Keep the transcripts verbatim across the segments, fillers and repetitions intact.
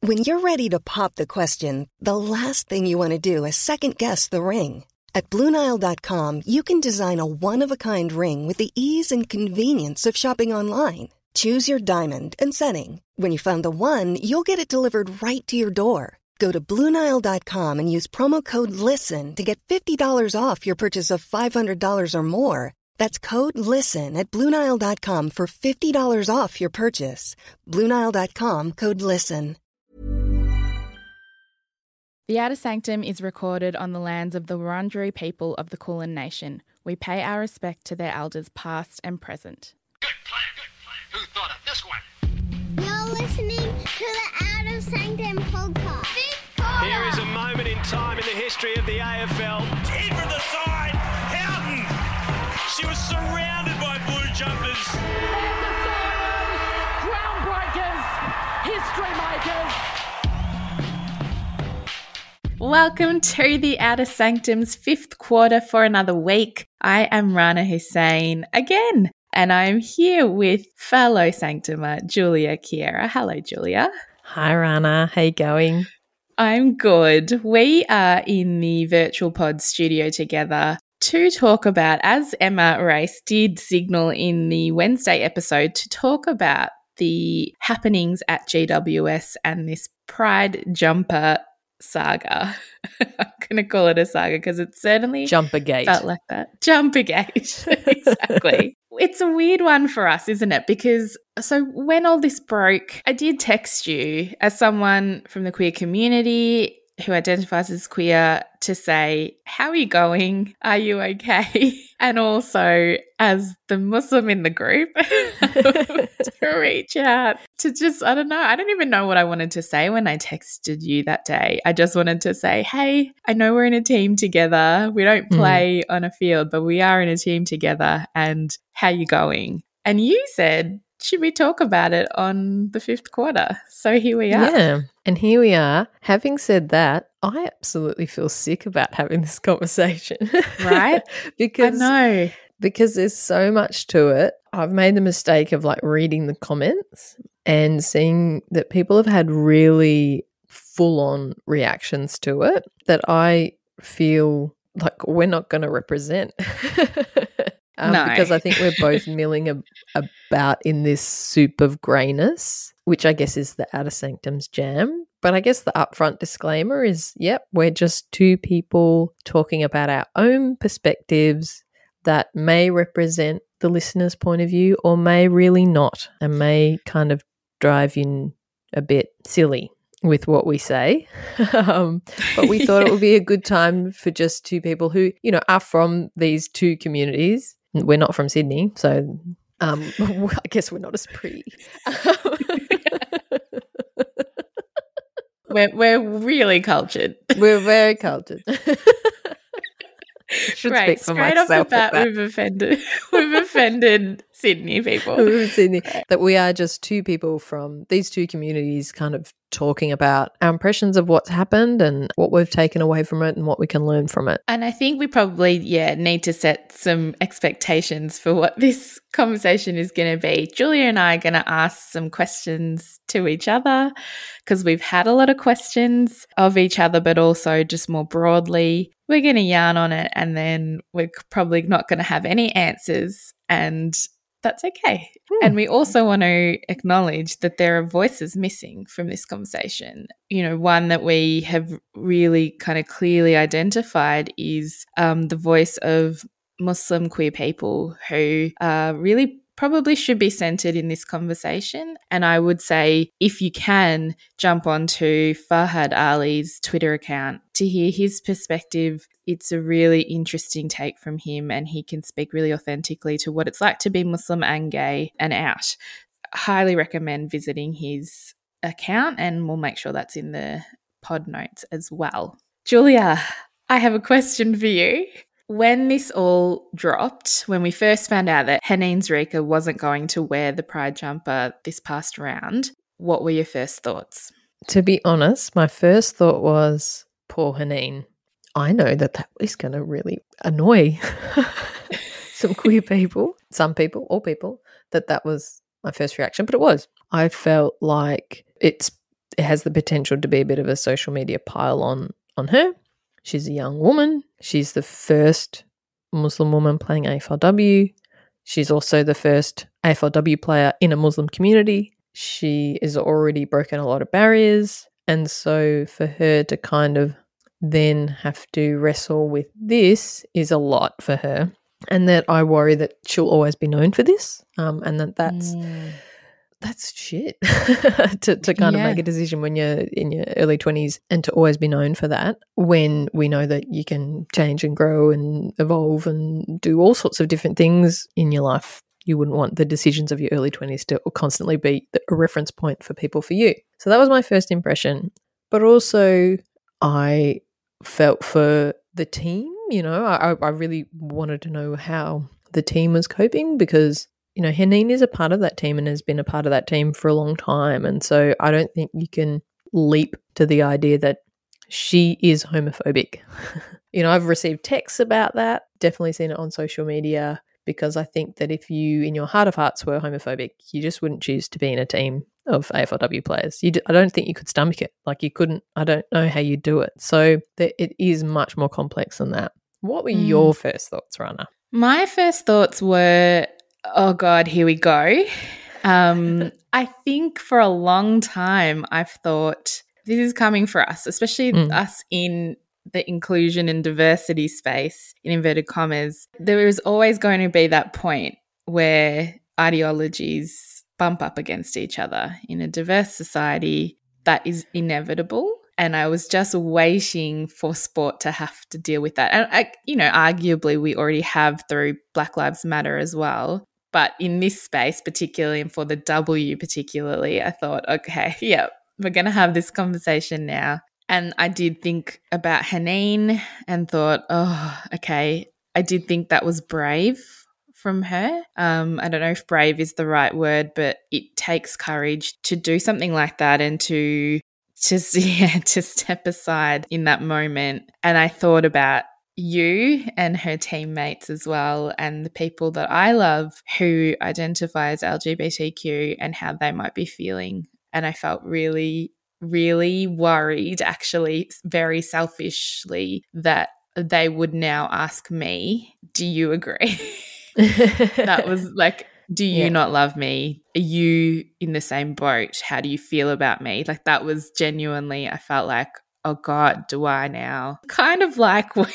When you're ready to pop the question, the last thing you want to do is second-guess the ring. At Blue Nile dot com, you can design a one-of-a-kind ring with the ease and convenience of shopping online. Choose your diamond and setting. When you find the one, you'll get it delivered right to your door. Go to Blue Nile dot com and use promo code LISTEN to get fifty dollars off your purchase of five hundred dollars or more. That's code LISTEN at Blue Nile dot com for fifty dollars off your purchase. Blue Nile dot com, code LISTEN. The Outer Sanctum is recorded on the lands of the Wurundjeri people of the Kulin Nation. We pay our respect to their elders past and present. Good plan, good plan. Who thought of this one? You're listening to the Outer Sanctum podcast. Here is a moment in time in the history of the A F L. In from the side, Houghton. She was surrounded by blue jumpers. There's the siren. Groundbreakers. History makers. Welcome to the Outer Sanctum's fifth quarter for another week. I am Rana Hussein again, and I'm here with fellow Sanctumer Julia Kiera. Hello, Julia. Hi, Rana. How you going? I'm good. We are in the Virtual Pod studio together to talk about, as Emma Race did signal in the Wednesday episode, to talk about the happenings at G W S and this Pride Jumper saga. I'm going to call it a saga because it certainly Jumpergate felt like that. Jumpergate. Exactly. It's a weird one for us, isn't it? Because so when all this broke, I did text you as someone from the queer community who identifies as queer to say, how are you going? Are you okay? And also as the Muslim in the group to reach out to just, I don't know, I don't even know what I wanted to say when I texted you that day. I just wanted to say, hey, I know we're in a team together. We don't play mm. on a field, but we are in a team together. And how you going? And you said, should we talk about it on the fifth quarter? So here we are. Yeah, and here we are. Having said that, I absolutely feel sick about having this conversation. Right? because I know. Because there's so much to it. I've made the mistake of like reading the comments and seeing that people have had really full-on reactions to it that I feel like we're not going to represent. Um, no. Because I think we're both milling a, about in this soup of greyness, which I guess is the Outer Sanctum's jam. But I guess the upfront disclaimer is, yep, we're just two people talking about our own perspectives that may represent the listener's point of view or may really not and may kind of drive you a bit silly with what we say. um, but we thought it would be a good time for just two people who, you know, are from these two communities. We're not from Sydney, so um, I guess we're not as pretty. we're, we're really cultured. We're very cultured. Should right, speak for straight off the myself bat, that. we've offended, we've offended Sydney people. Sydney. That we are just two people from these two communities kind of talking about our impressions of what's happened and what we've taken away from it and what we can learn from it. And I think we probably, yeah, need to set some expectations for what this conversation is going to be. Julia and I are going to ask some questions to each other because we've had a lot of questions of each other, but also just more broadly. We're going to yarn on it and then we're probably not going to have any answers, and that's okay. Mm. And we also want to acknowledge that there are voices missing from this conversation. You know, one that we have really kind of clearly identified is um, the voice of Muslim queer people who uh, really probably should be centered in this conversation. And I would say if you can, jump onto Farhad Ali's Twitter account to hear his perspective. It's a really interesting take from him and he can speak really authentically to what it's like to be Muslim and gay and out. Highly recommend visiting his account and we'll make sure that's in the pod notes as well. Julia, I have a question for you. When this all dropped, when we first found out that Haneen Zreika wasn't going to wear the Pride jumper this past round, what were your first thoughts? To be honest, my first thought was, poor Haneen. I know that that is going to really annoy some queer people, some people, all people, that that was my first reaction, but it was. I felt like it's it has the potential to be a bit of a social media pile on on her. She's a young woman. She's the first Muslim woman playing A F L W. She's also the first A F L W player in a Muslim community. She has already broken a lot of barriers. And so for her to kind of then have to wrestle with this is a lot for her. And that I worry that she'll always be known for this, um, and that that's mm. that's shit to to kind yeah. of make a decision when you're in your early twenties and to always be known for that, when we know that you can change and grow and evolve and do all sorts of different things in your life. You wouldn't want the decisions of your early twenties to constantly be a reference point for people for you. So that was my first impression. But also I felt for the team. You know, I, I really wanted to know how the team was coping because, you know, Haneen is a part of that team and has been a part of that team for a long time. And so I don't think you can leap to the idea that she is homophobic. You know, I've received texts about that, definitely seen it on social media, because I think that if you, in your heart of hearts, were homophobic, you just wouldn't choose to be in a team of A F L W players. You d- I don't think you could stomach it. Like you couldn't, I don't know how you do it. So th- it is much more complex than that. What were mm. your first thoughts, Rana? My first thoughts were, oh God, here we go. Um, I think for a long time I've thought this is coming for us, especially mm. us in the inclusion and diversity space, in inverted commas. There is always going to be that point where ideologies bump up against each other. In a diverse society, that is inevitable. And I was just waiting for sport to have to deal with that. And, I, you know, arguably we already have through Black Lives Matter as well. But in this space particularly, and for the W particularly, I thought, okay, yeah, we're going to have this conversation now. And I did think about Haneen and thought, oh, okay, I did think that was brave from her. Um, I don't know if brave is the right word, but it takes courage to do something like that and to Just yeah, to step aside in that moment. And I thought about you and her teammates as well, and the people that I love who identify as L G B T Q and how they might be feeling. And I felt really, really worried, actually, very selfishly, that they would now ask me, do you agree? That was like, do you yeah. not love me? Are you in the same boat? How do you feel about me? Like that was genuinely, I felt like, oh God, do I now? Kind of like when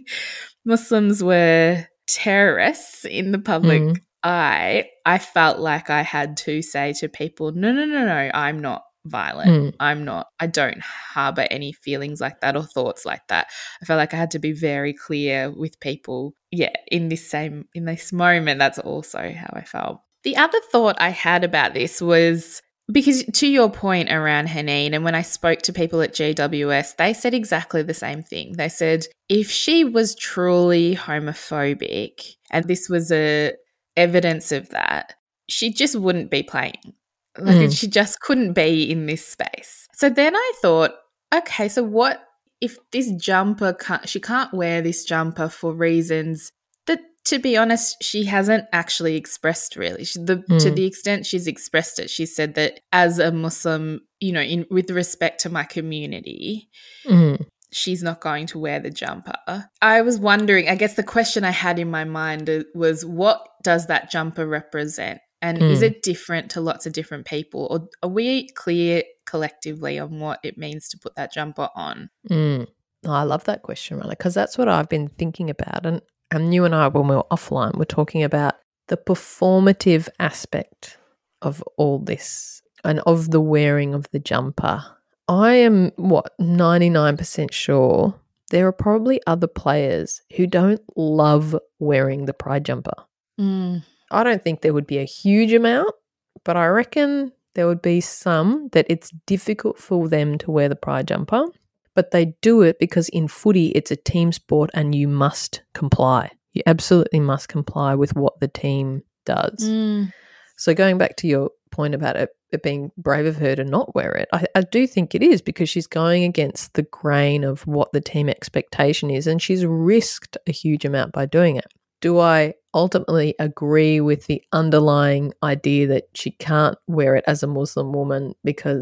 Muslims were terrorists in the public mm. eye, I felt like I had to say to people, no, no, no, no, I'm not violent. Mm. I'm not, I don't harbor any feelings like that or thoughts like that. I felt like I had to be very clear with people. Yeah, in this same, in this moment, that's also how I felt. The other thought I had about this was, because to your point around Haneen, and when I spoke to people at G W S, they said exactly the same thing. They said if she was truly homophobic, and this was a evidence of that, she just wouldn't be playing. Like mm. she just couldn't be in this space. So then I thought, okay, so what if this jumper can't, she can't wear this jumper for reasons that, to be honest, she hasn't actually expressed really. She, the, mm. To the extent she's expressed it, she said that as a Muslim, you know, in with respect to my community, mm. she's not going to wear the jumper. I was wondering, I guess the question I had in my mind was, what does that jumper represent? And mm. is it different to lots of different people? Or are we clear collectively on what it means to put that jumper on? Mm. Oh, I love that question, Rana, because that's what I've been thinking about. And, and you and I, when we were offline, we're talking about the performative aspect of all this and of the wearing of the jumper. I am, what, ninety-nine percent sure there are probably other players who don't love wearing the pride jumper. Mm. I don't think there would be a huge amount, but I reckon there would be some that it's difficult for them to wear the pride jumper, but they do it because in footy it's a team sport and you must comply. You absolutely must comply with what the team does. Mm. So going back to your point about it, it being brave of her to not wear it, I, I do think it is, because she's going against the grain of what the team expectation is, and she's risked a huge amount by doing it. Do I ultimately agree with the underlying idea that she can't wear it as a Muslim woman because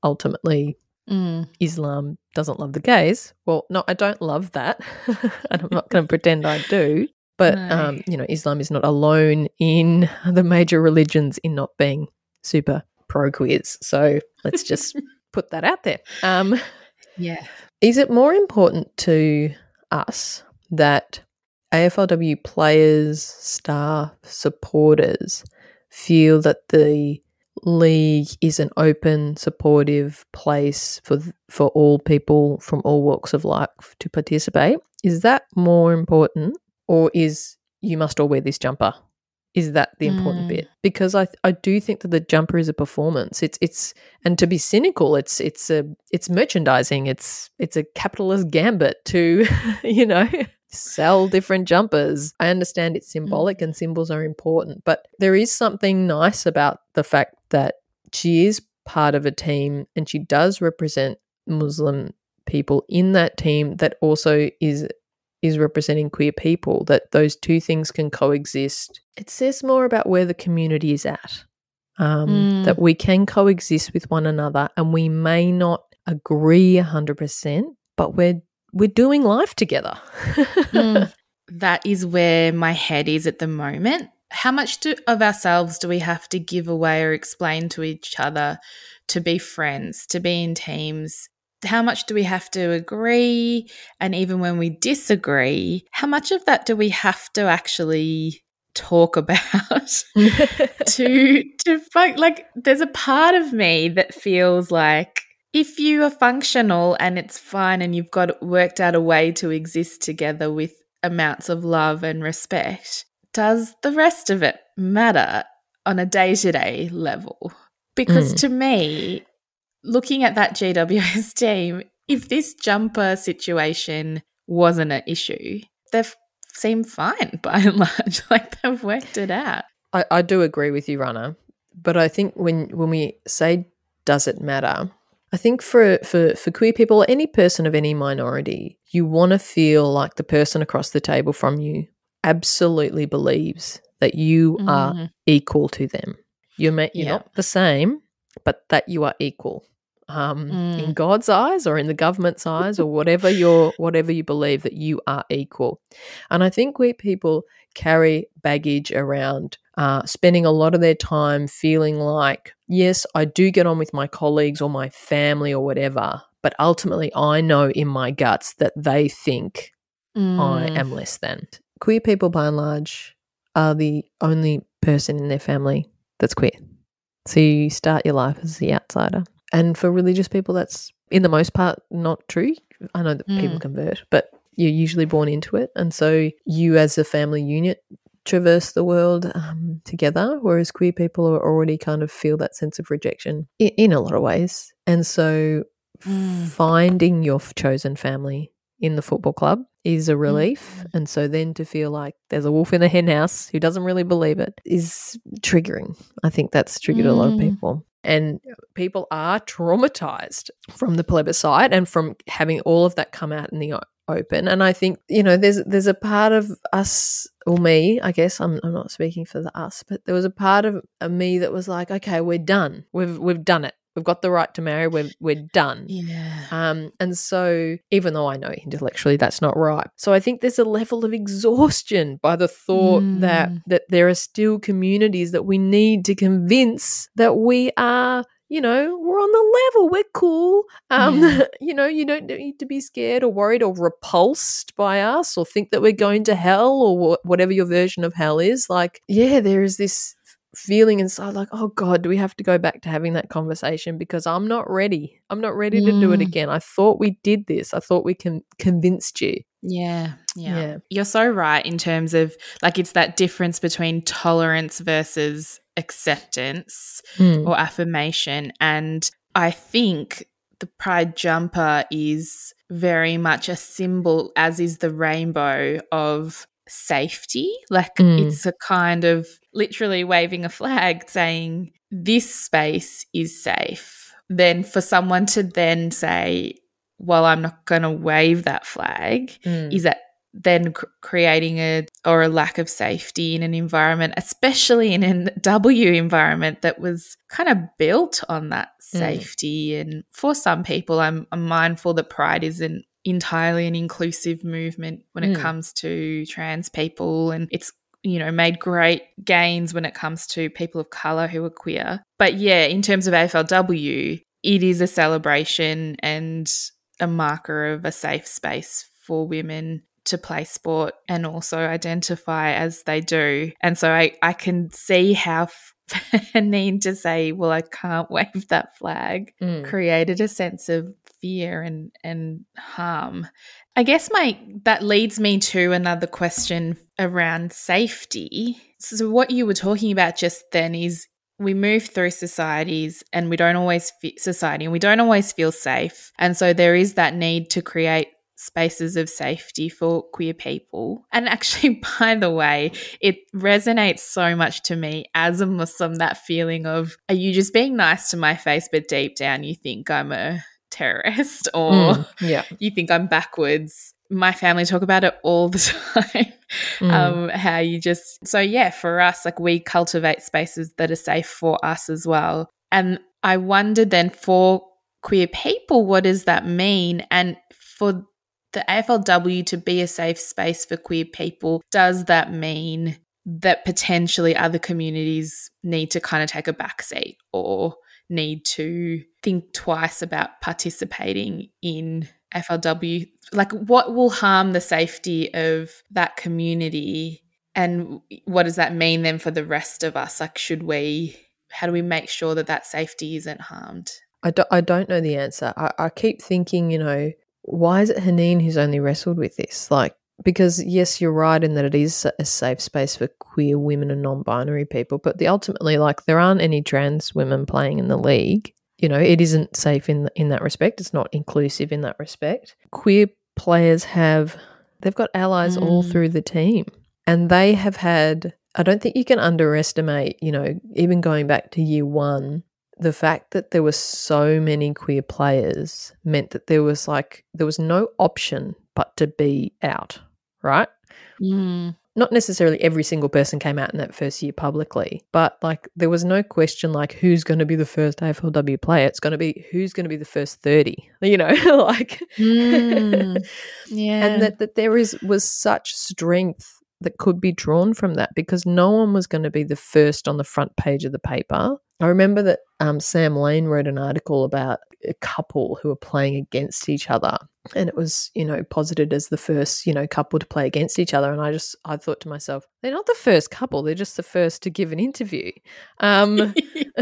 ultimately Mm. Islam doesn't love the gays. Well, no, I don't love that. And I'm not going to pretend I do. But, No. um, you know, Islam is not alone in the major religions in not being super pro-queers. So let's just put that out there. Um, Yeah. is it more important to us that A F L W players, staff, supporters feel that the league is an open, supportive place for for all people from all walks of life to participate? Is that more important, or is you must all wear this jumper? Is that the important Mm. bit? Because I I do think that the jumper is a performance. It's it's and to be cynical, it's it's a it's merchandising. It's it's a capitalist gambit to you know sell different jumpers. I understand it's symbolic and symbols are important, but there is something nice about the fact that she is part of a team and she does represent Muslim people in that team that also is is representing queer people, that those two things can coexist. It says more about where the community is at, um, Mm. that we can coexist with one another and we may not agree one hundred percent, but we're we're doing life together. Mm. That is where my head is at the moment. How much do, of ourselves do we have to give away or explain to each other to be friends, to be in teams? How much do we have to agree? And even when we disagree, how much of that do we have to actually talk about to to fight? Like, there's a part of me that feels like if you are functional and it's fine and you've got worked out a way to exist together with amounts of love and respect, does the rest of it matter on a day-to-day level? Because Mm. to me, looking at that G W S team, if this jumper situation wasn't an issue, they've seemed fine by and large. Like, they've worked it out. I, I do agree with you, Rana, but I think when when we say does it matter, I think for, for, for queer people, any person of any minority, you want to feel like the person across the table from you absolutely believes that you are Mm. equal to them. You're, ma- you're Yeah. not the same, but that you are equal. Um, Mm. in God's eyes or in the government's eyes or whatever your whatever you believe, that you are equal. And I think queer people carry baggage around, uh, spending a lot of their time feeling like, yes, I do get on with my colleagues or my family or whatever, but ultimately I know in my guts that they think Mm. I am less than. Queer people, by and large, are the only person in their family that's queer. So you start your life as the outsider. And for religious people, that's, in the most part, not true. I know that Mm. people convert, but you're usually born into it. And so you as a family unit traverse the world um, together, whereas queer people are already kind of feel that sense of rejection in, in a lot of ways. And so Mm. finding your chosen family in the football club is a relief. Mm. And so then to feel like there's a wolf in the hen house who doesn't really believe it is triggering. I think that's triggered a lot of Mm. people. And people are traumatized from the plebiscite and from having all of that come out in the o- open. And I think, you know, there's there's a part of us, or me, I guess, I'm I'm not speaking for the us, but there was a part of, of me that was like, okay, we're done. We've we've done it. We've got the right to marry. We're we're done. Yeah. Um, and so even though I know intellectually that's not right, so I think there's a level of exhaustion by the thought Mm. that that there are still communities that we need to convince that we are, you know, we're on the level, we're cool. Um, Yeah. you know, you don't need to be scared or worried or repulsed by us or think that we're going to hell or wh- whatever your version of hell is. Like, yeah, there is this feeling inside like, oh God, do we have to go back to having that conversation? Because I'm not ready. I'm not ready to do it Mm. again. I thought we did this. I thought we can convinced you. Yeah, yeah. Yeah. You're so right in terms of, like, it's that difference between tolerance versus acceptance Mm. or affirmation. And I think the pride jumper is very much a symbol, as is the rainbow, of safety. Like, Mm. it's a kind of literally waving a flag saying this space is safe. Then for someone to then say, well, I'm not going to wave that flag, Mm. is that then cr- creating a or a lack of safety in an environment, especially in a W environment that was kind of built on that safety. Mm. And for some people, I'm, I'm mindful that Pride isn't entirely an inclusive movement when it mm. comes to trans people, and it's, you know, made great gains when it comes to people of colour who are queer. But yeah, in terms of A F L W, it is a celebration and a marker of a safe space for women to play sport and also identify as they do. And so I, I can see how a need to say, well, I can't wave that flag, mm. created a sense of fear and, and harm. I guess my that leads me to another question around safety. So what you were talking about just then is we move through societies and we don't always fe- society and we don't always feel safe. And so there is that need to create spaces of safety for queer people. And actually, by the way, it resonates so much to me as a Muslim, that feeling of, are you just being nice to my face, but deep down you think I'm a terrorist or mm, yeah. you think I'm backwards. My family talk about it all the time. Mm. Um, how you just, so yeah, for us, like we cultivate spaces that are safe for us as well. And I wondered then for queer people, what does that mean? And for the A F L W to be a safe space for queer people, does that mean that potentially other communities need to kind of take a backseat or need to think twice about participating in A F L W? Like, what will harm the safety of that community, and what does that mean then for the rest of us? Like, should we, how do we make sure that that safety isn't harmed? I don't, I don't know the answer. I, I keep thinking, you know, why is it Haneen who's only wrestled with this? Like, because yes, you're right in that it is a safe space for queer women and non-binary people, but the ultimately, like, there aren't any trans women playing in the league. You know, it isn't safe in in that respect. It's not inclusive in that respect. Queer players have, they've got allies mm. all through the team, and they have had, I don't think you can underestimate, you know, even going back to year one, the fact that there were so many queer players meant that there was like, there was no option but to be out, right? Mm. Not necessarily every single person came out in that first year publicly, but like there was no question like who's going to be the first A F L W player. It's going to be who's going to be the first thirty, you know, like, mm. yeah. And that, that there is was such strength that could be drawn from that, because no one was going to be the first on the front page of the paper. I remember that um, Sam Lane wrote an article about a couple who were playing against each other, and it was, you know, posited as the first, you know, couple to play against each other. And I just, I thought to myself, they're not the first couple, they're just the first to give an interview. Um,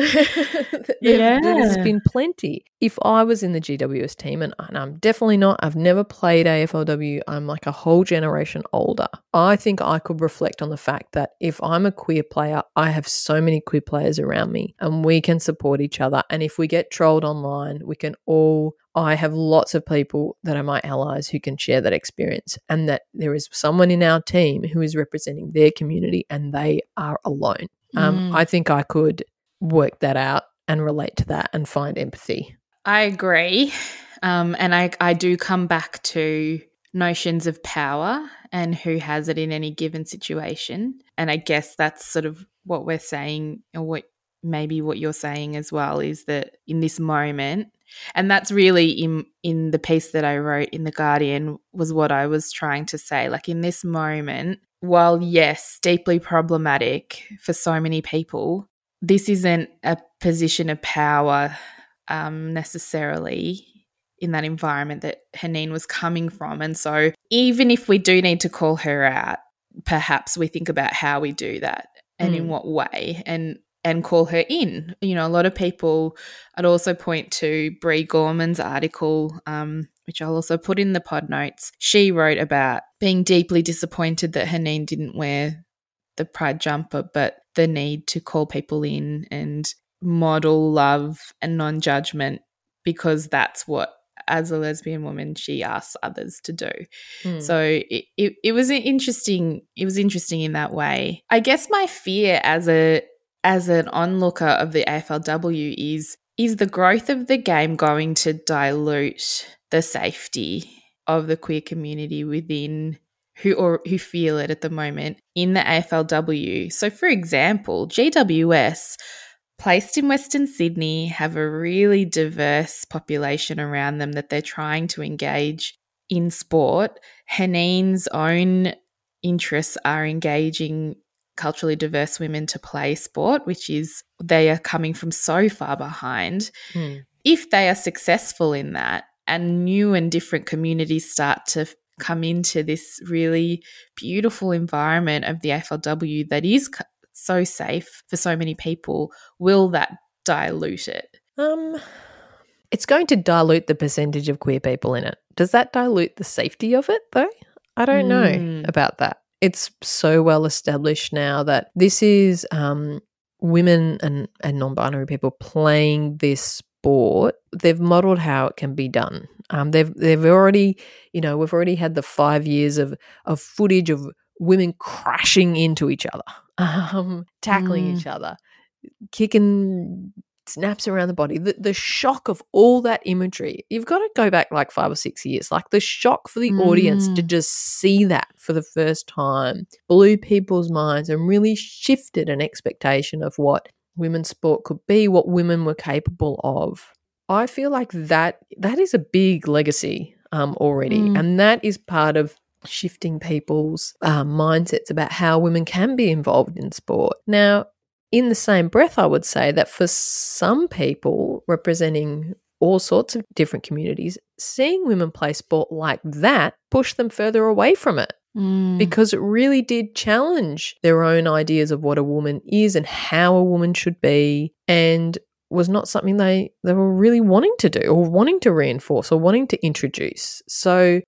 yeah. There's been plenty. If I was in the G W S team, and, and I'm definitely not, I've never played A F L W, I'm like a whole generation older, I think I could reflect on the fact that if I'm a queer player, I have so many queer players around me and we can support each other. And if we get trolled online, we can all, I have lots of people that are my allies who can share that experience, and that there is someone in our team who is representing their community and they are alone. Mm. Um, I think I could work that out and relate to that and find empathy. I agree. Um, and I, I do come back to notions of power and who has it in any given situation. And I guess that's sort of what we're saying, or what maybe what you're saying as well, is that in this moment, and that's really in in the piece that I wrote in The Guardian, was what I was trying to say. Like, in this moment, while yes, deeply problematic for so many people, this isn't a position of power um, necessarily in that environment that Haneen was coming from. And so even if we do need to call her out, perhaps we think about how we do that and mm. in what way, and and call her in. You know, a lot of people, I'd also point to Bree Gorman's article, um, which I'll also put in the pod notes. She wrote about being deeply disappointed that Haneen didn't wear the pride jumper, but the need to call people in and model love and non-judgment, because that's what, as a lesbian woman, she asks others to do. Mm. So it, it, it was interesting. It was interesting in that way. I guess my fear as a as an onlooker of the A F L W is, is the growth of the game going to dilute the safety of the queer community within who or who feel it at the moment in the A F L W. So, for example, G W S, placed in Western Sydney, have a really diverse population around them that they're trying to engage in sport. Haneen's own interests are engaging culturally diverse women to play sport, which is they are coming from so far behind. Mm. If they are successful in that and new and different communities start to come into this really beautiful environment of the A F L W that is so safe for so many people, will that dilute it? Um, it's going to dilute the percentage of queer people in it. Does that dilute the safety of it, though? I don't know Mm. about that. It's so well established now that this is um, women and, and non-binary people playing this sport. They've modelled how it can be done. Um, they've they've already, you know, we've already had the five years of of footage of women crashing into each other, um, tackling Mm. each other, kicking snaps around the body. The, the shock of all that imagery, you've got to go back like five or six years. Like the shock for the Mm. audience to just see that for the first time blew people's minds and really shifted an expectation of what women's sport could be, what women were capable of. I feel like that that is a big legacy um, already, Mm. and that is part of shifting people's uh, mindsets about how women can be involved in sport. Now, in the same breath, I would say that for some people representing all sorts of different communities, seeing women play sport like that pushed them further away from it. Mm. Because it really did challenge their own ideas of what a woman is and how a woman should be, and was not something they, they were really wanting to do or wanting to reinforce or wanting to introduce. So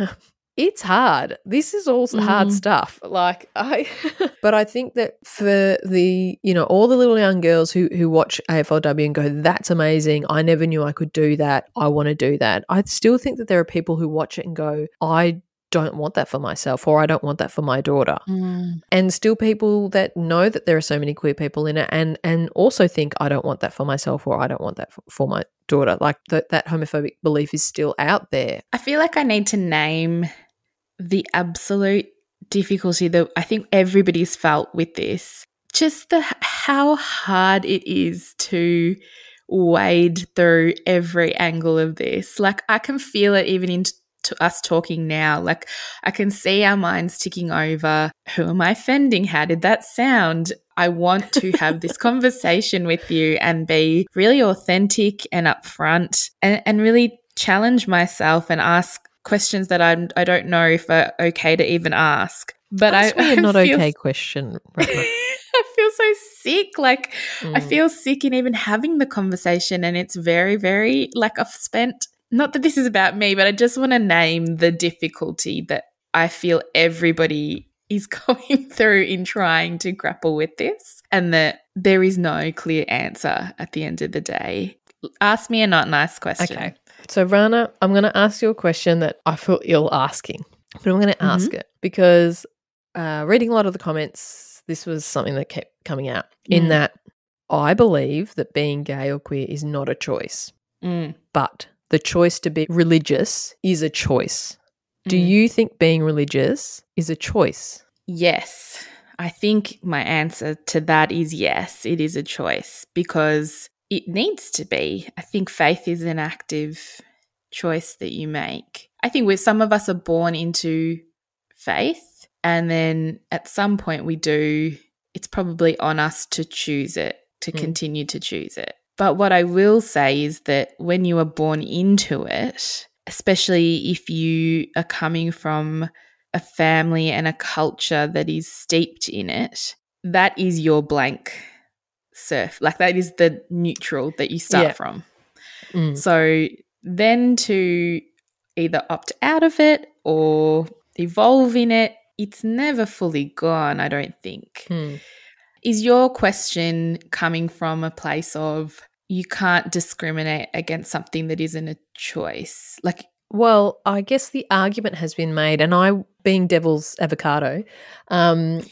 it's hard. This is all hard Mm. stuff. Like I but I think that for the, you know, all the little young girls who who watch A F L W and go, that's amazing. I never knew I could do that. I want to do that. I still think that there are people who watch it and go, I don't want that for myself, or I don't want that for my daughter. Mm. And still people that know that there are so many queer people in it and and also think I don't want that for myself, or I don't want that for, for my daughter. Like th- that homophobic belief is still out there. I feel like I need to name the absolute difficulty that I think everybody's felt with this. Just the how hard it is to wade through every angle of this. Like I can feel it even in to us talking now. Like I can see our minds ticking over. Who am I offending? How did that sound? I want to have this conversation with you and be really authentic and upfront and, and really challenge myself and ask questions that I I don't know if are okay to even ask. But Ask I, me a I not feel, okay question. Right, right. I feel so sick. Like I Mm. feel sick in even having the conversation, and it's very, very like I've spent. Not that this is about me, but I just want to name the difficulty that I feel everybody is going through in trying to grapple with this, and that there is no clear answer at the end of the day. Ask me a not nice question. Okay. So, Rana, I'm going to ask you a question that I feel ill asking, but I'm going to ask Mhm. it because uh, reading a lot of the comments, this was something that kept coming out in Mm. that I believe that being gay or queer is not a choice, Mm. but the choice to be religious is a choice. Do Mm. you think being religious is a choice? Yes. I think my answer to that is yes, it is a choice because it needs to be. I think faith is an active choice that you make. I think we're, some of us are born into faith, and then at some point we do, it's probably on us to choose it, to Mm. continue to choose it. But what I will say is that when you are born into it, especially if you are coming from a family and a culture that is steeped in it, that is your blank surf. Like that is the neutral that you start Yeah. from. Mm. So then to either opt out of it or evolve in it, it's never fully gone, I don't think. Mm. Is your question coming from a place of you can't discriminate against something that isn't a choice? Like, Well, I guess the argument has been made, and I, being devil's avocado, um,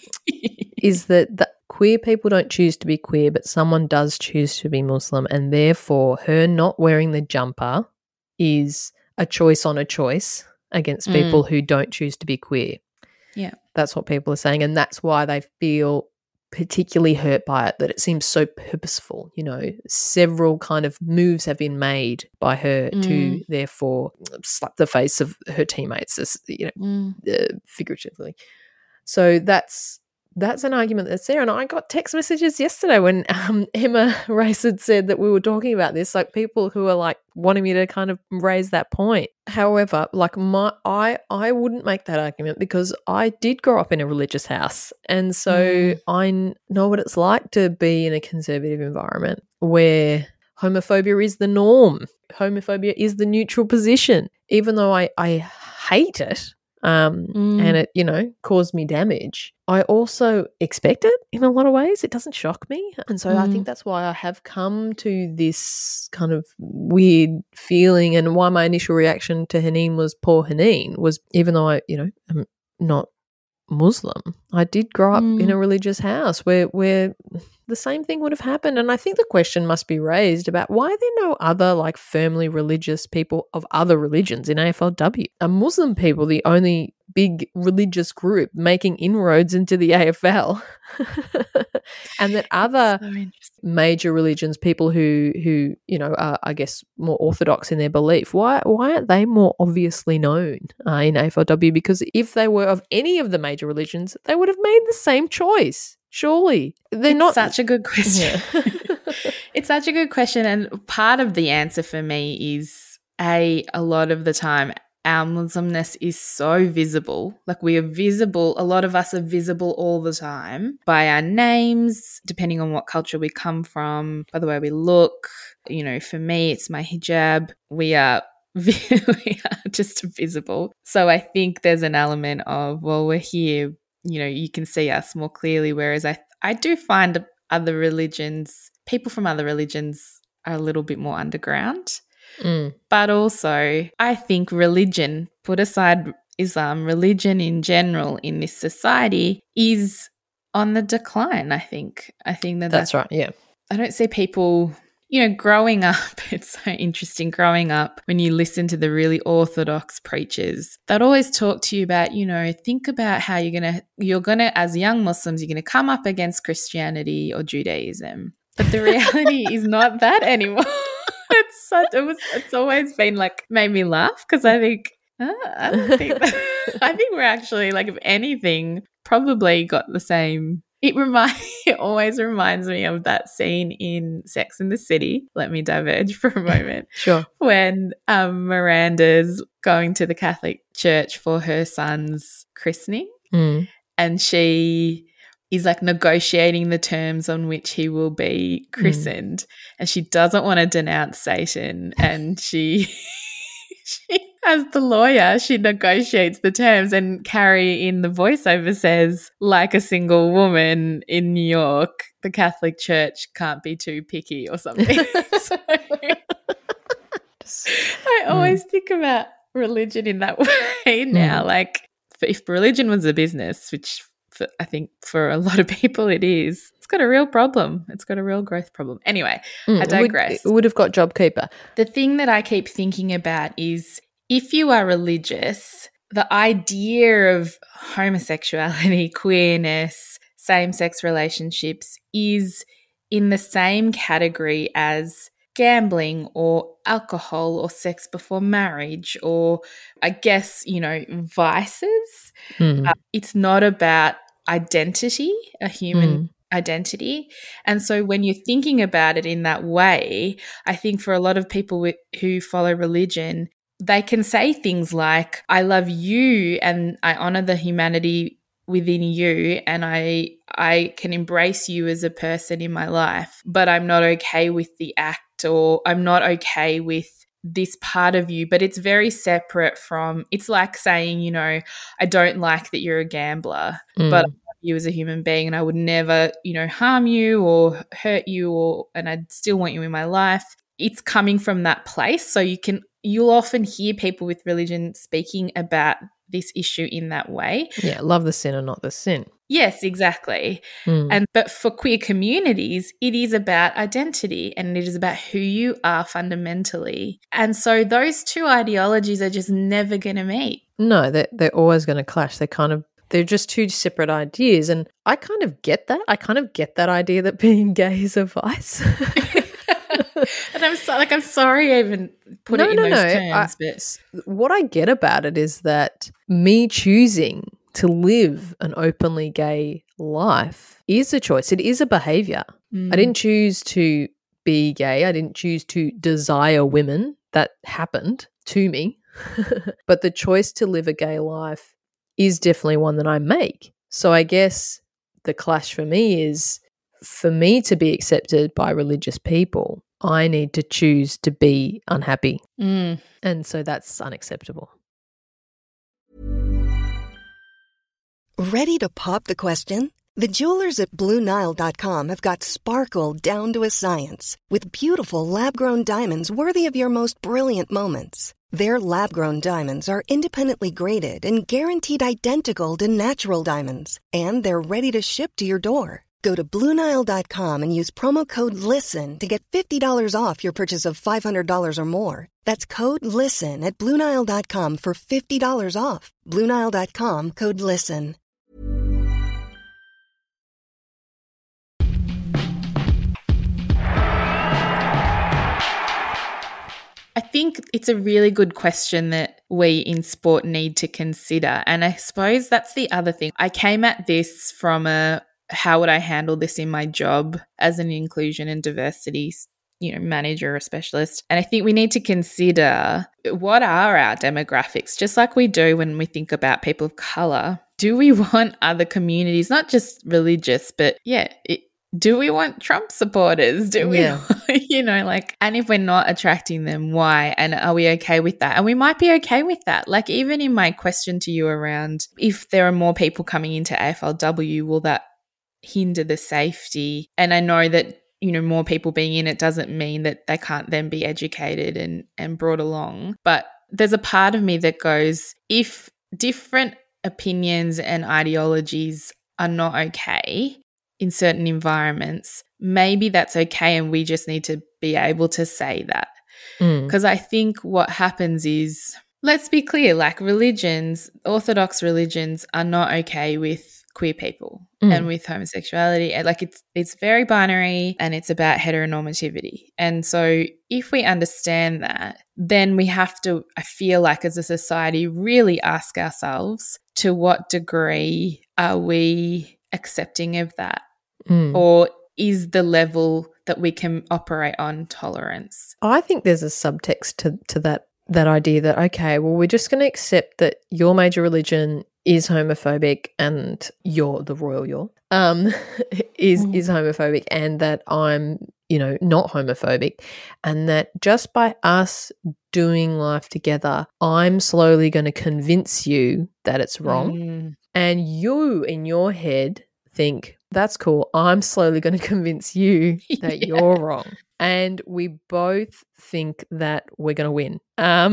is that the queer people don't choose to be queer, but someone does choose to be Muslim, and therefore her not wearing the jumper is a choice on a choice against Mm. people who don't choose to be queer. Yeah. That's what people are saying. And that's why they feel particularly hurt by it, that it seems so purposeful. You know, several kind of moves have been made by her Mm. to therefore slap the face of her teammates, as, you know, Mm. uh, figuratively. So that's that's an argument that's there. And I got text messages yesterday when um, Emma Race had said that we were talking about this, like people who are like wanting me to kind of raise that point. However, like my I I wouldn't make that argument because I did grow up in a religious house, and so Mm. I n- know what it's like to be in a conservative environment where homophobia is the norm. Homophobia is the neutral position, even though I I hate it. Um, Mm. and it, you know, caused me damage. I also expect it in a lot of ways. It doesn't shock me. And so I Mm. think that's why I have come to this kind of weird feeling, and why my initial reaction to Haneen was poor Haneen was, even though I, you know, am not Muslim, I did grow up in Mm. a religious house where where the same thing would have happened. And I think the question must be raised about why are there no other like firmly religious people of other religions in A F L W? Are Muslim people the only big religious group making inroads into the A F L? And that other So interesting. major religions, people who who you know are, I guess, more orthodox in their belief, why why aren't they more obviously known uh, in A F L W? Because if they were of any of the major religions, they would have made the same choice. Surely they're It's not such a good question. Yeah. It's such a good question, and part of the answer for me is a a lot of the time our Muslimness is so visible. Like we are visible, a lot of us are visible all the time by our names, depending on what culture we come from, by the way we look. You know, for me, it's my hijab. We are we are just visible. So I think there's an element of, well, we're here, you know, you can see us more clearly, whereas I I do find other religions, people from other religions are a little bit more underground. Mm. But also, I think religion, put aside Islam, religion in general in this society is on the decline, I think. I think that That's that's, right. Yeah. I don't see people, you know, growing up. It's so interesting growing up when you listen to the really orthodox preachers that always talk to you about, you know, think about how you're going to, you're going to, as young Muslims, you're going to come up against Christianity or Judaism. But the reality is not that anymore. It's such, it was, it's always been like, made me laugh because I think, uh, I don't think, that, I think we're actually, like, if anything, probably got the same. It remind, it always reminds me of that scene in Sex and the City. Let me diverge for a moment. Sure. When um, Miranda's going to the Catholic Church for her son's christening, Mm. and she is like negotiating the terms on which he will be christened, mm. and she doesn't want to denounce Satan, and she she as the lawyer she negotiates the terms, and Carrie in the voiceover says, like a single woman in New York, the Catholic Church can't be too picky or something. So I always mm. think about religion in that way now, mm. like if religion was a business, which for, I think for a lot of people it is, it's got a real problem. It's got a real growth problem. Anyway, mm, I digress. It would, it would have got JobKeeper. The thing that I keep thinking about is if you are religious, the idea of homosexuality, queerness, same-sex relationships is in the same category as gambling or alcohol or sex before marriage or, I guess, you know, vices. Mm. Uh, it's not about identity, a human mm. identity. And so when you're thinking about it in that way, I think for a lot of people with, who follow religion, they can say things like, I love you and I honor the humanity within you, and I I can embrace you as a person in my life, but I'm not okay with the act, or I'm not okay with this part of you. But it's very separate from, it's like saying, you know, I don't like that you're a gambler, mm. but I love you as a human being, and I would never, you know, harm you or hurt you, or and I still want you in my life. It's coming from that place. So you can you'll often hear people with religion speaking about this issue in that way. Yeah, love the sinner, not the sin. Yes, exactly. Mm. And but for queer communities, it is about identity and it is about who you are fundamentally. And so those two ideologies are just never going to meet. No, they're, they're always going to clash. They're kind of they're just two separate ideas. And I kind of get that. I kind of get that idea that being gay is a vice. And I'm so, like, I'm sorry I even put no, it in no, those no. terms. I, but what I get about it is that me choosing to live an openly gay life is a choice. It is a behavior. Mm. I didn't choose to be gay. I didn't choose to desire women. That happened to me. But the choice to live a gay life is definitely one that I make. So I guess the clash for me is, for me to be accepted by religious people, I need to choose to be unhappy. Mm. And so that's unacceptable. Ready to pop the question? The jewelers at Blue Nile dot com have got sparkle down to a science with beautiful lab-grown diamonds worthy of your most brilliant moments. Their lab-grown diamonds are independently graded and guaranteed identical to natural diamonds, and they're ready to ship to your door. Go to Blue Nile dot com and use promo code LISTEN to get fifty dollars off your purchase of five hundred dollars or more. That's code LISTEN at Blue Nile dot com for fifty dollars off. Blue Nile dot com, code LISTEN. I think it's a really good question that we in sport need to consider. And I suppose that's the other thing. I came at this from a, how would I handle this in my job as an inclusion and diversity, you know, manager or specialist. And I think we need to consider, what are our demographics? Just like we do when we think about people of color. Do we want other communities, not just religious, but yeah, it, do we want Trump supporters? Do we, Yeah. you know, like, and if we're not attracting them, why? And are we okay with that? And we might be okay with that. Like, even in my question to you around, if there are more people coming into A F L W, will that hinder the safety? And I know that, you know, more people being in it doesn't mean that they can't then be educated and, and brought along. But there's a part of me that goes, if different opinions and ideologies are not okay in certain environments, maybe that's okay, and we just need to be able to say that. Because mm. I think what happens is, let's be clear, like religions, Orthodox religions are not okay with queer people mm. and with homosexuality. And like it's it's very binary and it's about heteronormativity. And so if we understand that, then we have to, I feel like as a society, really ask ourselves, to what degree are we accepting of that? Mm. Or is the level that we can operate on tolerance? I think there's a subtext to, to that that idea that, okay, well, we're just going to accept that your major religion is homophobic and you're the royal you're um is mm. is homophobic, and that I'm, you know, not homophobic, and that just by us doing life together, I'm slowly going to convince you that it's wrong. Mm. And you in your head think, that's cool, I'm slowly going to convince you that yeah. you're wrong. And we both think that we're going to win, um,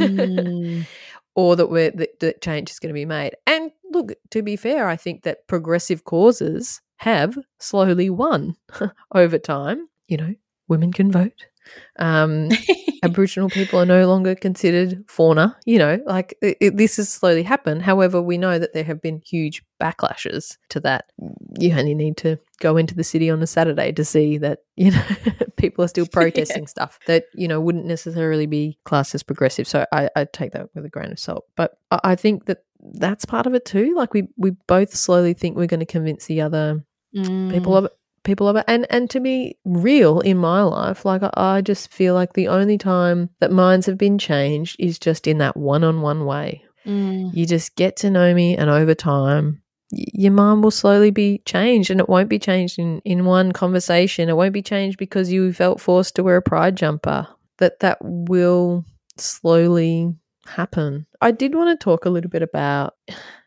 mm. or that we're that, that change is going to be made. And look, to be fair, I think that progressive causes have slowly won over time. You know, women can vote. Um, Aboriginal people are no longer considered fauna. You know, like it, it, this has slowly happened. However, we know that there have been huge backlashes to that. You only need to go into the city on a Saturday to see that, you know, people are still protesting yeah. stuff that, you know, wouldn't necessarily be classed as progressive. So I, I take that with a grain of salt. But I, I think that that's part of it too. Like we we both slowly think we're going to convince the other mm. people of it. People of it. And, and to be real in my life, like I, I just feel like the only time that minds have been changed is just in that one-on-one way. Mm. You just get to know me, and over time, y- your mind will slowly be changed, and it won't be changed in, in one conversation. It won't be changed because you felt forced to wear a pride jumper. That that will slowly happen. I did want to talk a little bit about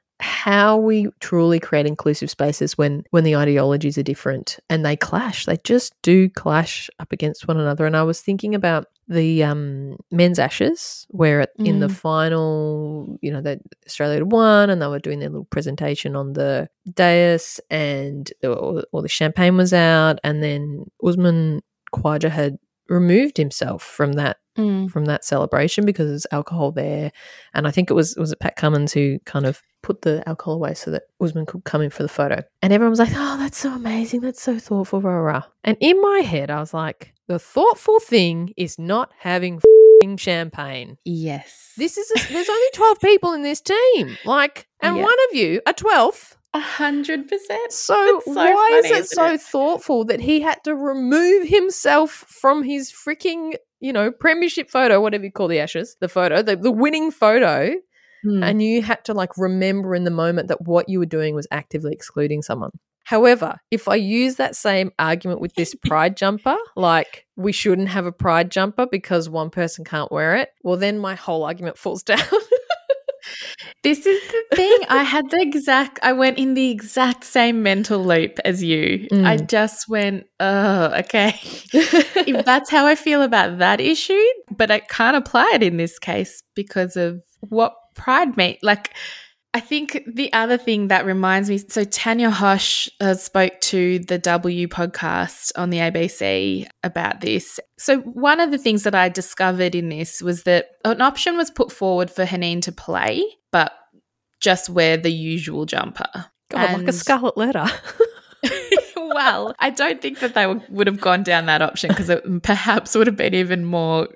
how we truly create inclusive spaces when when the ideologies are different and they clash. They just do clash up against one another. And I was thinking about the um, men's Ashes, where it, mm. in the final, you know, that Australia had won, and they were doing their little presentation on the dais, and all, all the champagne was out, and then Usman Khawaja had removed himself from that Mm. from that celebration because there's alcohol there. And I think it was was it Pat Cummins who kind of put the alcohol away so that Usman could come in for the photo. And everyone was like, oh, that's so amazing. That's so thoughtful. Rah, rah. And in my head, I was like, the thoughtful thing is not having f***ing champagne. Yes. This is a, there's only twelve people in this team. Like, and Yeah. one of you, a twelfth. A hundred percent. So, so why funny, is it isn't so it? thoughtful that he had to remove himself from his freaking, you know, premiership photo, whatever you call the Ashes, the photo, the, the winning photo, Mm. and you had to like remember in the moment that what you were doing was actively excluding someone. However, if I use that same argument with this pride jumper, like we shouldn't have a pride jumper because one person can't wear it, well, then my whole argument falls down. This is the thing. I had the exact, I went in the exact same mental loop as you. Mm. I just went, oh, okay. If that's how I feel about that issue, but I can't apply it in this case because of what pride means. Like, I think the other thing that reminds me, so Tanya Hosh uh, spoke to the W podcast on the A B C about this. So one of the things that I discovered in this was that an option was put forward for Haneen to play, but just wear the usual jumper. God, like a And- scarlet letter. Well, I don't think that they w- would have gone down that option because it perhaps would have been even more,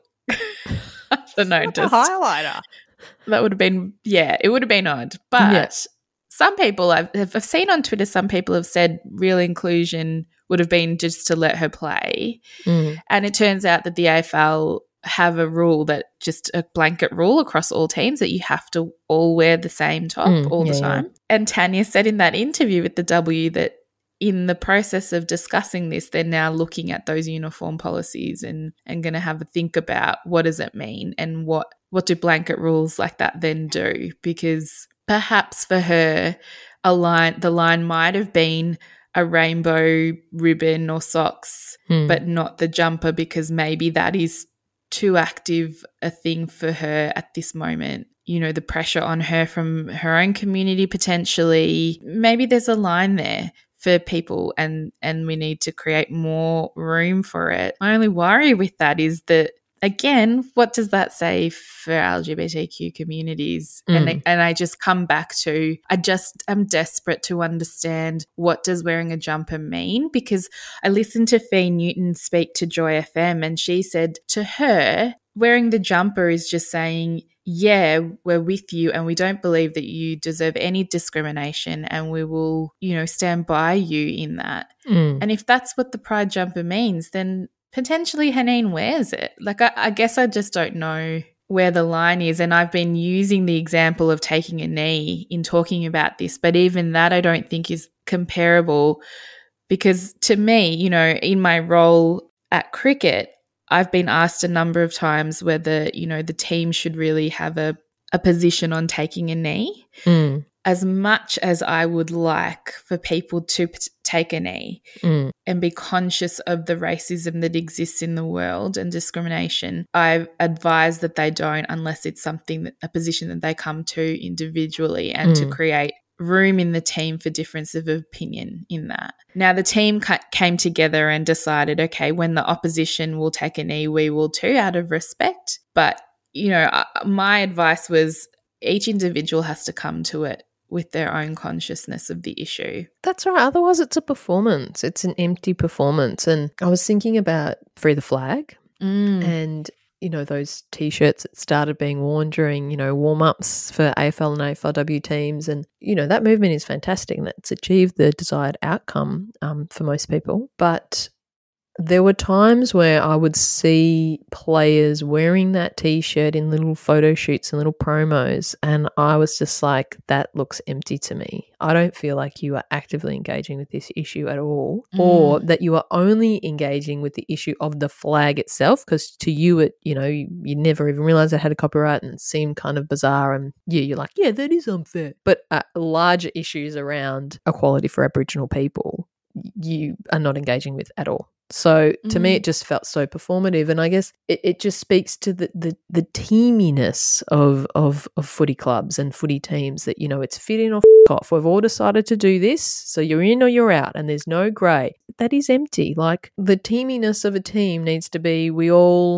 I don't know, Like a just highlighter. that would have been, yeah, it would have been odd. But Yeah. some people I've, I've seen on Twitter, some people have said real inclusion would have been just to let her play. Mm. And it turns out that the A F L have a rule that just a blanket rule across all teams that you have to all wear the same top Mm, all yeah, the yeah. time. And Tanya said in that interview with the W that in the process of discussing this, they're now looking at those uniform policies and, and going to have a think about what does it mean and what, what do blanket rules like that then do? Because perhaps for her, a line, the line might have been a rainbow ribbon or socks, Mm. but not the jumper because maybe that is too active a thing for her at this moment. You know, the pressure on her from her own community potentially. Maybe there's a line there for people and and we need to create more room for it. My only worry with that is that, again, what does that say for L G B T Q communities? Mm. And I, and I just come back to, I just am desperate to understand what does wearing a jumper mean? Because I listened to Fee Newton speak to Joy F M and she said to her, wearing the jumper is just saying, yeah, we're with you and we don't believe that you deserve any discrimination and we will, you know, stand by you in that. Mm. And if that's what the pride jumper means, then potentially Haneen wears it. Like, I, I guess I just don't know where the line is. And I've been using the example of taking a knee in talking about this, but even that I don't think is comparable because to me, you know, in my role at cricket, I've been asked a number of times whether, you know, the team should really have a, a position on taking a knee. Mm. As much as I would like for people to p- take a knee Mm. and be conscious of the racism that exists in the world and discrimination, I advise that they don't unless it's something that a position that they come to individually and to Mm. create room in the team for difference of opinion in that. Now, the team ca- came together and decided, okay, when the opposition will take a knee, we will too, out of respect. But, you know, uh, my advice was each individual has to come to it with their own consciousness of the issue. That's right. Otherwise, it's a performance. It's an empty performance. And I was thinking about Free the Flag Mm. and, you know, those T-shirts that started being worn during, you know, warm-ups for A F L and A F L W teams. And, you know, that movement is fantastic and it's achieved the desired outcome um, for most people. But there were times where I would see players wearing that T-shirt in little photo shoots and little promos, and I was just like, that looks empty to me. I don't feel like you are actively engaging with this issue at all, Mm. or that you are only engaging with the issue of the flag itself, because to you, it, you know, you, you never even realised it had a copyright and it seemed kind of bizarre, and yeah, you're like, yeah, that is unfair. But uh, larger issues around equality for Aboriginal people, you are not engaging with at all. So to me, Mm. it just felt so performative, and I guess it, it just speaks to the, the the teaminess of, of of footy clubs and footy teams that, you know, it's fit in or f- off. We've all decided to do this, so you're in or you're out, and there's no grey. That is empty. Like, the teaminess of a team needs to be we all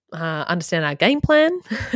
uh, understand our game plan.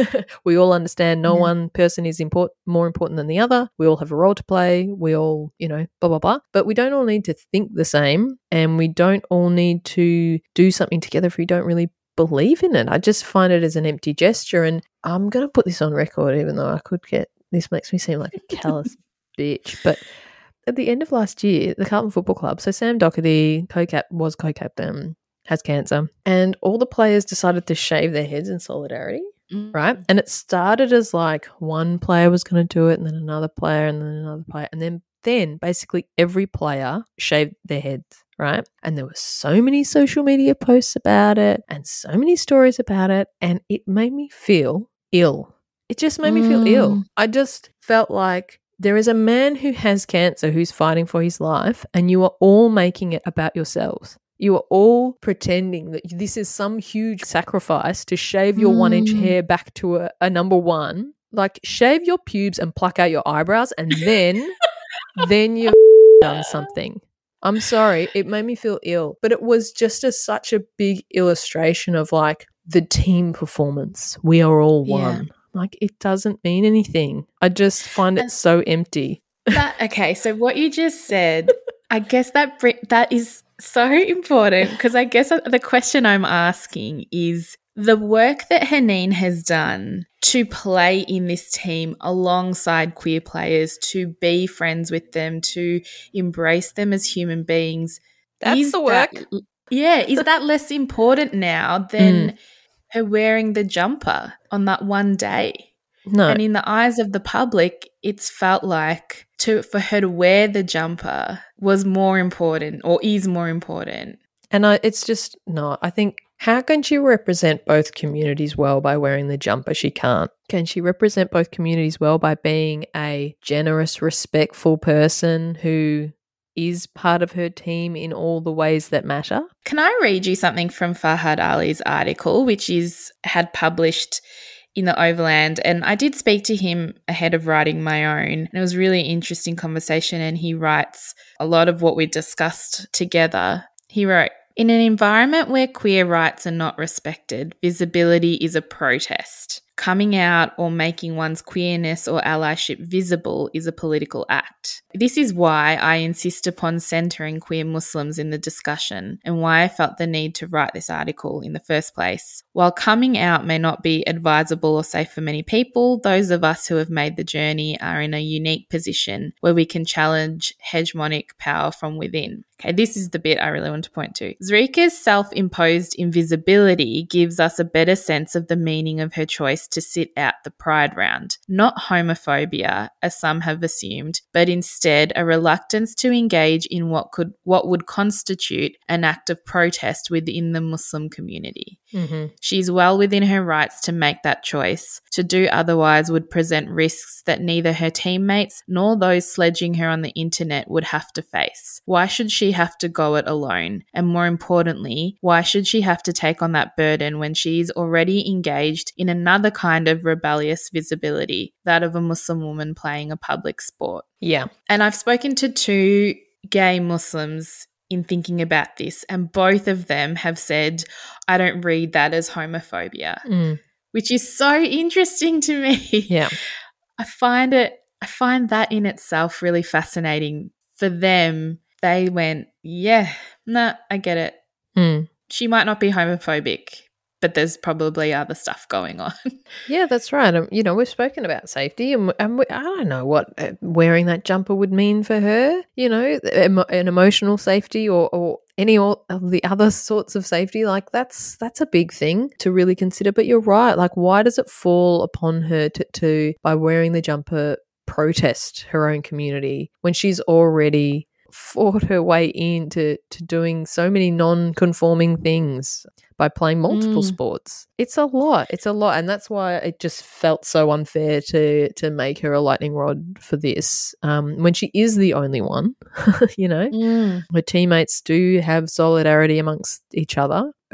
We all understand no Yeah. one person is import- more important than the other. We all have a role to play. We all, you know, blah, blah, blah. But we don't all need to think the same, and we don't all need to do something together if we don't really believe in it. I just find it as an empty gesture, and I'm going to put this on record, even though I could get, this makes me seem like a callous bitch, but at the end of last year, the Carlton Football Club, so Sam Doherty, co-cap, was co-captain, has cancer, and all the players decided to shave their heads in solidarity, Mm. right? And it started as like one player was going to do it, and then another player, and then another player, and then then basically every player shaved their heads, right? And there were so many social media posts about it and so many stories about it, and it made me feel ill. It just made me feel ill. Mm. I just felt like there is a man who has cancer who's fighting for his life, and you are all making it about yourselves. You are all pretending that this is some huge sacrifice to shave your one inch Mm. hair back to a, a number one. Like, shave your pubes and pluck out your eyebrows, and then, then you've done something. I'm sorry. It made me feel ill. But it was just a, such a big illustration of like the team performance. We are all Yeah. one. Like, it doesn't mean anything. I just find it And- so empty. That, okay, so what you just said, I guess that br- that is so important, because I guess the question I'm asking is the work that Haneen has done to play in this team alongside queer players, to be friends with them, to embrace them as human beings. That's is the that- work. yeah, is that less important now than her wearing the jumper on that one day? No. And in the eyes of the public, it's felt like to for her to wear the jumper was more important, or is more important. And I, it's just not. I think, how can she represent both communities well by wearing the jumper? She can't. Can she represent both communities well by being a generous, respectful person who is part of her team in all the ways that matter? Can I read you something from Farhad Ali's article, which is had published in the Overland? And I did speak to him ahead of writing my own, and it was a really interesting conversation, and he writes a lot of what we discussed together. He wrote, "In an environment where queer rights are not respected, visibility is a protest. Coming out or making one's queerness or allyship visible is a political act. This is why I insist upon centering queer Muslims in the discussion, and why I felt the need to write this article in the first place. While coming out may not be advisable or safe for many people, those of us who have made the journey are in a unique position where we can challenge hegemonic power from within." Okay, this is the bit I really want to point to. Zrika's self-imposed invisibility gives us a better sense of the meaning of her choice to sit out the Pride round. Not homophobia, as some have assumed, but instead a reluctance to engage in what could what would constitute an act of protest within the Muslim community. Mm-hmm. She's well within her rights to make that choice. To do otherwise would present risks that neither her teammates nor those sledging her on the internet would have to face. Why should she have to go it alone? And more importantly, why should she have to take on that burden when she is already engaged in another kind of rebellious visibility, that of a Muslim woman playing a public sport? Yeah. And I've spoken to two gay Muslims in thinking about this, and both of them have said, I don't read that as homophobia, Mm. which is so interesting to me. Yeah. I find it, I find that in itself really fascinating. For them, they went, yeah, nah, I get it. Mm. She might not be homophobic, but there's probably other stuff going on. Yeah, that's right. Um, you know, we've spoken about safety, and, and we, I don't know what uh, wearing that jumper would mean for her. You know, emo- an emotional safety, or, or any all of the other sorts of safety. Like, that's that's a big thing to really consider. But you're right. Like, why does it fall upon her to, to by wearing the jumper, protest her own community when she's already fought her way into to doing so many non-conforming things by playing multiple Mm. sports? It's a lot. It's a lot. And that's why it just felt so unfair to to make her a lightning rod for this, um, when she is the only one. You know, Mm. her teammates do have solidarity amongst each other.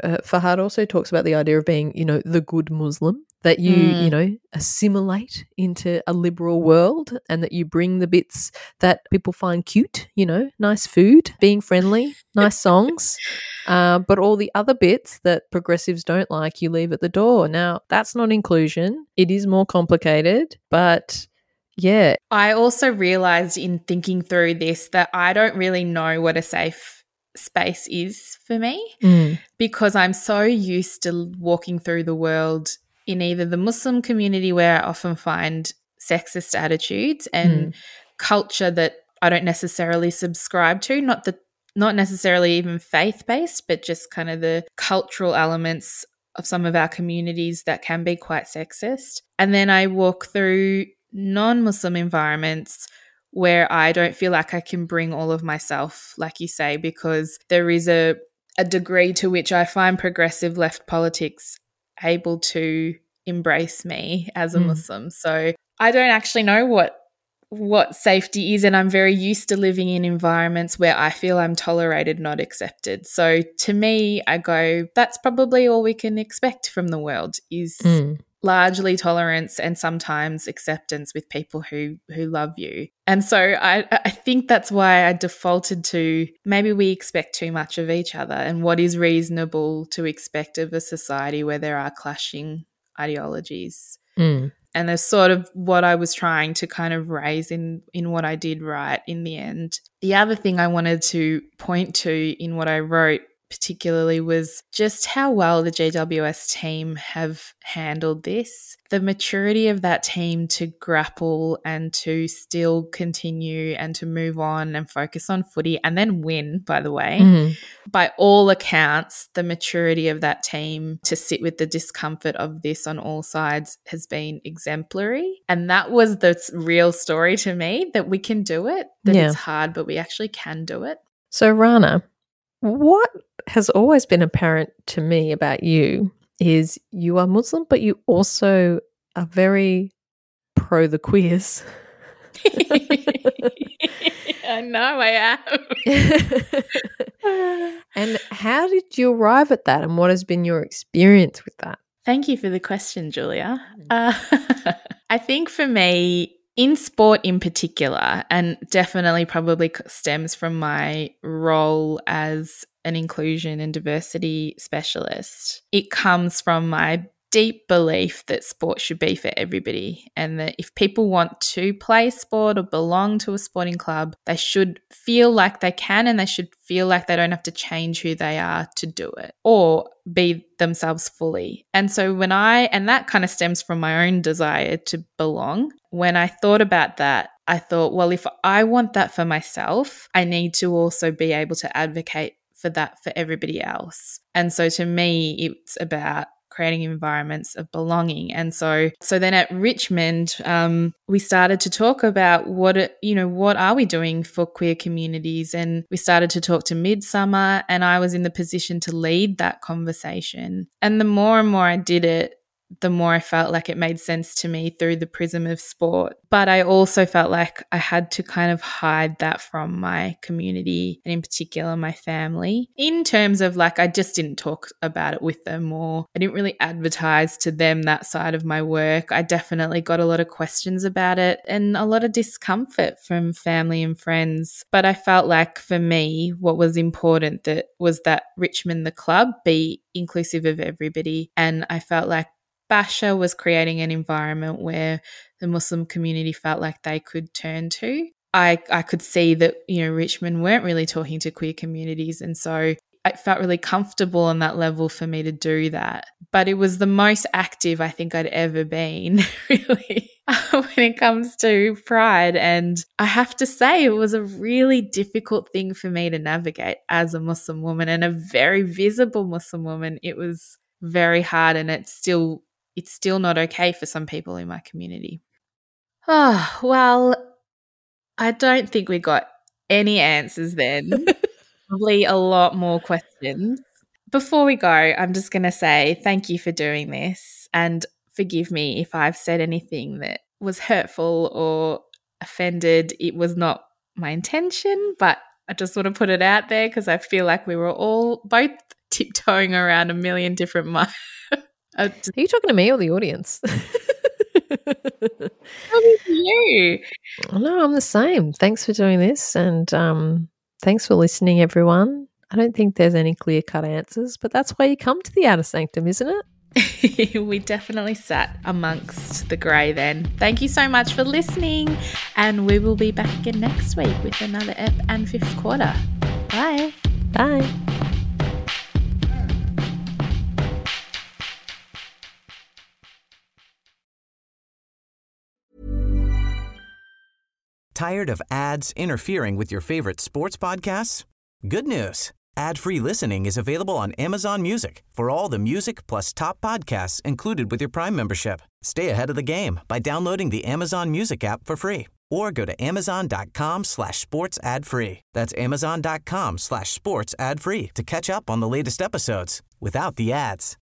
uh, Fahad also talks about the idea of being, you know, the good Muslim, that you, Mm. you know, assimilate into a liberal world and that you bring the bits that people find cute, you know, nice food, being friendly, nice songs, uh, but all the other bits that progressives don't like, you leave at the door. Now, that's not inclusion. It is more complicated, but yeah. I also realized in thinking through this that I don't really know what a safe space is for me Mm. because I'm so used to walking through the world in either the Muslim community where I often find sexist attitudes and Mm. culture that I don't necessarily subscribe to, not the not necessarily even faith-based, but just kind of the cultural elements of some of our communities that can be quite sexist. And then I walk through non-Muslim environments where I don't feel like I can bring all of myself, like you say, because there is a, a degree to which I find progressive left politics able to embrace me as a Mm. Muslim. So I don't actually know what what safety is, and I'm very used to living in environments where I feel I'm tolerated, not accepted. So to me, I go, that's probably all we can expect from the world is Mm. largely tolerance and sometimes acceptance with people who who love you. And so I, I think that's why I defaulted to maybe we expect too much of each other and what is reasonable to expect of a society where there are clashing ideologies. Mm. And that's sort of what I was trying to kind of raise in, in what I did write in the end. The other thing I wanted to point to in what I wrote particularly was just how well the G W S team have handled this. The maturity of that team to grapple and to still continue and to move on and focus on footy and then win, by the way. Mm. By all accounts, the maturity of that team to sit with the discomfort of this on all sides has been exemplary. And that was the real story to me, that we can do it, that Yeah. it's hard, but we actually can do it. So, Rana, what has always been apparent to me about you is you are Muslim, but you also are very pro the queers. I know I am. And how did you arrive at that, and what has been your experience with that? Thank you for the question, Julia. Uh, I think for me, in sport in particular, and definitely probably stems from my role as an inclusion and diversity specialist, it comes from my deep belief that sport should be for everybody, and that if people want to play sport or belong to a sporting club, they should feel like they can, and they should feel like they don't have to change who they are to do it or be themselves fully. And so when I, and that kind of stems from my own desire to belong. When I thought about that, I thought, well, if I want that for myself, I need to also be able to advocate for that for everybody else. And so to me, it's about creating environments of belonging. And so so then at Richmond, um, we started to talk about what, you know, what are we doing for queer communities? And we started to talk to Midsummer, and I was in the position to lead that conversation. And the more and more I did it, the more I felt like it made sense to me through the prism of sport. But I also felt like I had to kind of hide that from my community, and in particular my family, in terms of like I just didn't talk about it with them, or I didn't really advertise to them that side of my work. I definitely got a lot of questions about it and a lot of discomfort from family and friends. But I felt like for me, what was important that was that Richmond, the club, be inclusive of everybody. And I felt like Basha was creating an environment where the Muslim community felt like they could turn to. I, I could see that, you know, Richmond weren't really talking to queer communities. And so it felt really comfortable on that level for me to do that. But it was the most active I think I'd ever been, really, when it comes to pride. And I have to say, it was a really difficult thing for me to navigate as a Muslim woman, and a very visible Muslim woman. It was very hard, and it's still it's still not okay for some people in my community. Oh, well, I don't think we got any answers then. Probably a lot more questions. Before we go, I'm just going to say thank you for doing this, and forgive me if I've said anything that was hurtful or offended. It was not my intention, but I just want to put it out there because I feel like we were all both tiptoeing around a million different miles. Are you talking to me or the audience? You. No, I'm the same. Thanks for doing this, and um, thanks for listening, everyone. I don't think there's any clear-cut answers, but that's why you come to the Outer Sanctum, isn't it? We definitely sat amongst the grey then. Thank you so much for listening, and we will be back again next week with another ep and fifth quarter. Bye. Bye. Tired of ads interfering with your favorite sports podcasts? Good news. Ad-free listening is available on Amazon Music for all the music plus top podcasts included with your Prime membership. Stay ahead of the game by downloading the Amazon Music app for free or go to amazon.com slash sports ad free. That's amazon.com slash sports ad free to catch up on the latest episodes without the ads.